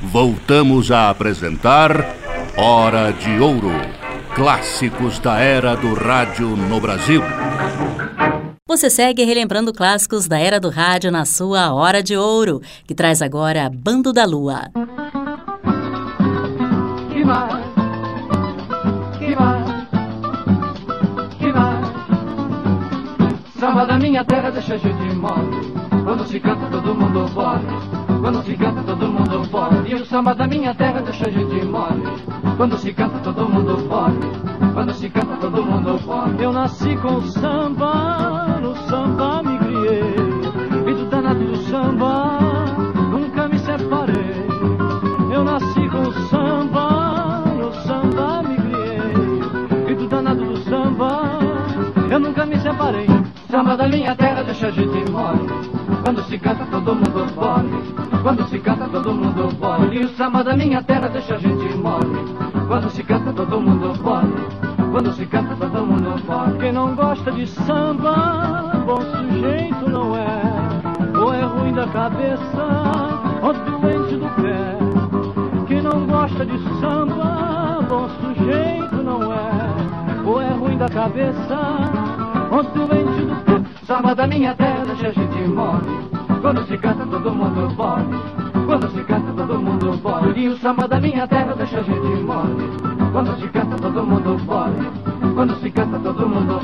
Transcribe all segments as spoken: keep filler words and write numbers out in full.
voltamos a apresentar Hora de Ouro, clássicos da era do rádio no Brasil. Você segue relembrando clássicos da era do rádio na sua Hora de Ouro, que traz agora Bando da Lua. Que vai, que vai, que vai. Samba da minha terra deixa a gente mole. Quando se canta todo mundo bole. Quando se canta todo mundo bole. E o samba da minha terra deixa a gente mole. Quando se canta todo mundo bole. Quando se canta todo mundo bole. Eu nasci com o samba, no samba me criei. E do danado do samba nunca me separei. Eu nasci com o samba, no samba me criei. E do danado do samba eu nunca me separei. Samba da minha terra deixa a gente mole. Quando se canta todo mundo bole. Quando se canta todo mundo bole. E o samba da minha terra deixa a gente mole. Quando se canta todo mundo bole. Quando se canta todo mundo bole. Quem não gosta de samba, bom sujeito não é. Ou é ruim da cabeça, ou doente do pé. Quem não gosta de samba, bom sujeito não é. Ou é ruim da cabeça, ou doente do pé. Samba da minha terra deixa a gente mole. Quando se canta todo mundo bole. Quando se canta todo mundo bole. E o samba da minha terra deixa a gente mole. Quando se canta todo mundo bole. Quando se canta todo mundo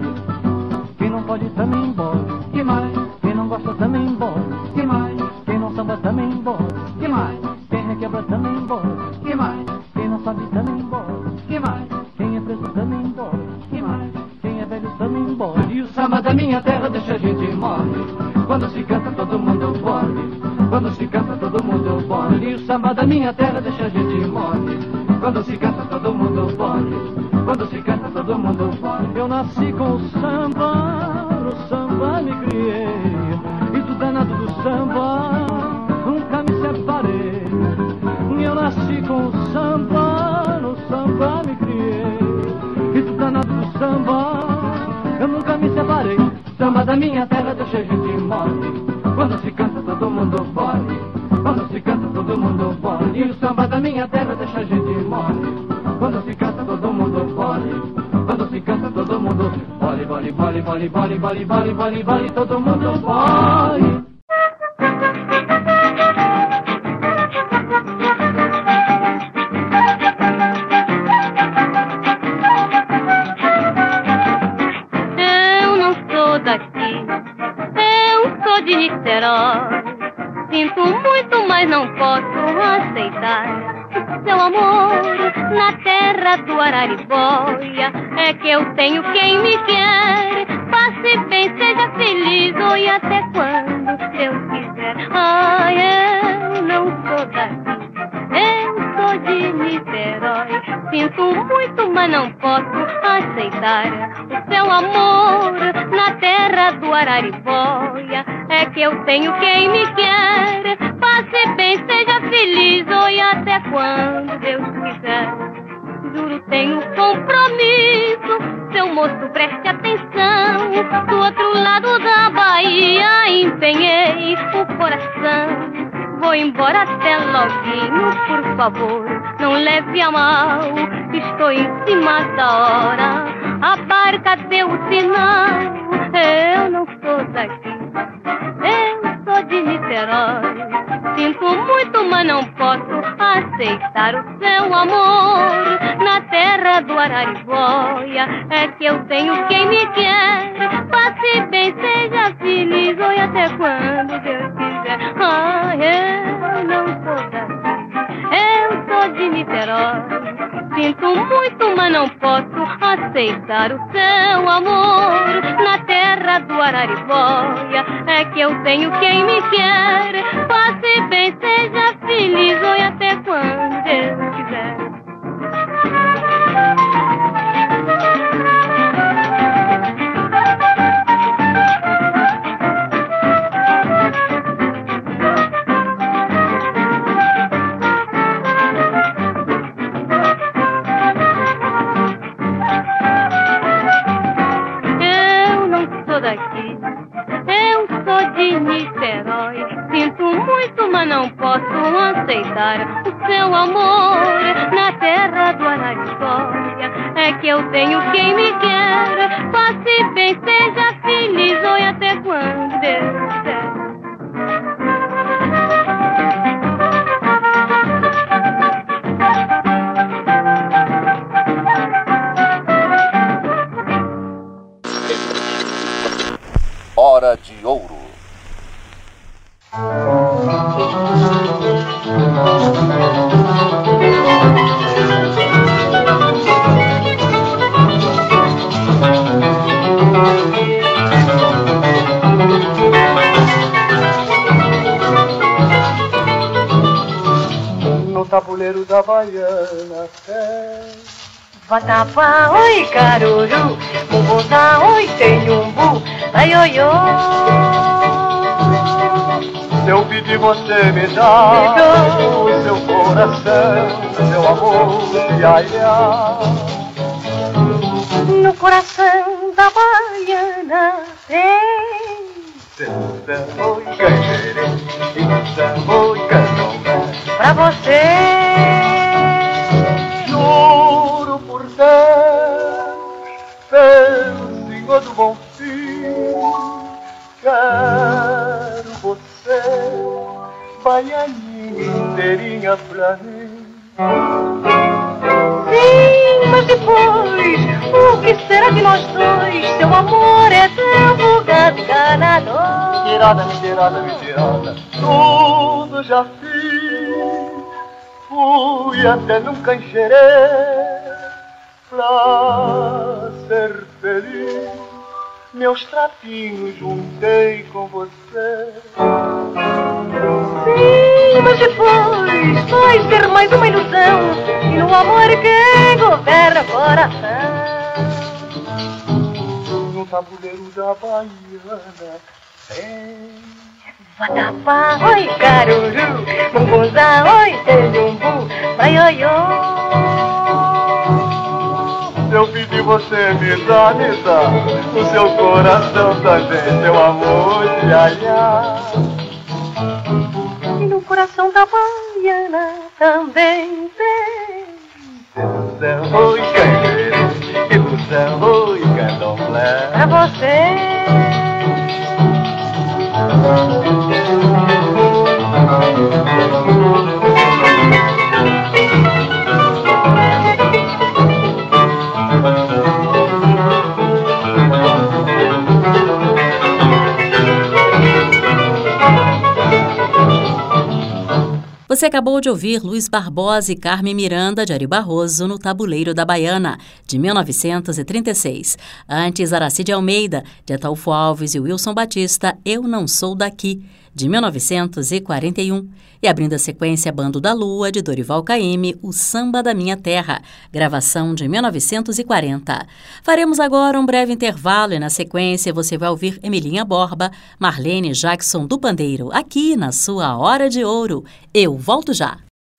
bole. Quem não pode também bole. Que mais? Quem não gosta também bole. Que mais? Quem não samba também bole. Que mais? Quem requebra também bole. Que mais? Quem não sabe também bole. Que mais? Quem é preso também bole. Que mais? Quem é velho também bole. E o samba da minha terra deixa a gente mole. Quando se canta todo mundo bole. Quando se canta todo mundo bole. E o samba da minha terra deixa a gente mole. Quando se canta todo mundo bole. Quando se canta todo mundo bole. Eu nasci com o samba, no samba me criei. E do danado do samba nunca me separei. Eu nasci com o samba, no samba me criei. E do danado do samba eu nunca me separei. Samba da minha terra deixa a gente mole. Quando se canta todo mundo bole. Quando se canta todo mundo bole. E o samba da minha terra deixa a gente mole. Quando se canta todo mundo bole. Quando se canta todo mundo bole, bole, bole, bole, bole, bole, bole, bole, bole, todo mundo bole. Sinto muito, mas não posso aceitar seu amor na terra do Araribóia. É que eu tenho quem me quer. Passe bem, seja feliz, oi, até quando Deus quiser. Ai, eu não sou daqui, eu sou de Niterói. Sinto muito, mas não posso aceitar o seu amor na terra do Araribóia. É que eu tenho quem me quer. Passe bem, seja feliz, oi, até quando Deus quiser. Juro, tenho compromisso, seu moço, preste atenção. Do outro lado da Bahia empenhei o coração. Vou embora até loguinho, por favor, não leve a mal. Estou em cima da hora, a barca deu o sinal. Eu não sou daqui, eu sou de Niterói. Sinto muito, mas não posso aceitar o seu amor na terra do Araribóia. É que eu tenho quem me quer. Passe bem, seja feliz, oi, até quando Deus quiser. Ah, eu não sou daqui, eu sou de Niterói. Sinto muito, mas não posso aceitar o seu amor na terra do Araribóia. É que eu tenho quem me quer. Passe bem, seja feliz, oi, até quando Deus quiser. muito, mas não posso aceitar o seu amor na terra do Araribóia. É que eu tenho quem me quer, passe bem, seja feliz, oi, até quando Deus quiser. Hora de Ouro. No tabuleiro da Baiana tem Vatapá, oi caruru, munguzá, oi tenhumbu, ai oi oi. Se eu pedir você me dá o seu coração, seu amor, ia, ia. No coração da Baiana tem Samba e canjerê, e samba e candomblé. pra você. Juro por Deus, pelo Senhor do Bom Fim, quero você, baianinha inteirinha pra mim. Sim, mas depois, o que será de nós dois? Seu amor é tão vulgar, enganador. Mentirada, mentirada, mentirada, tudo já fiz. Fui até num canjerê pra ser feliz. Meus trapinhos juntei com você. Sim, mas depois vai ser mais uma ilusão. E no amor quem governa o coração. No tabuleiro da Baiana tem Vatapá, oi caruru, munguzá, oi tenhumbu, ai oi oi. Se eu pedir você me dá, me dá o seu coração também, seu amor, ia, ia. E no coração da Baiana também tem Ilusão e canjerê, ilusão e candomblé. pra você. Você acabou de ouvir Luiz Barbosa e Carmen Miranda de Ari Barroso no Tabuleiro da Baiana, de mil novecentos e trinta e seis. Antes, Aracide Almeida, de Ataúfo Alves e Wilson Batista, Eu Não Sou Daqui, de mil novecentos e quarenta e um. E abrindo a sequência Bando da Lua, de Dorival Caymmi, O Samba da Minha Terra, gravação de mil novecentos e quarenta. Faremos agora um breve intervalo e na sequência você vai ouvir Emilinha Borba, Marlene Jackson do Pandeiro, aqui na sua Hora de Ouro. Eu volto já.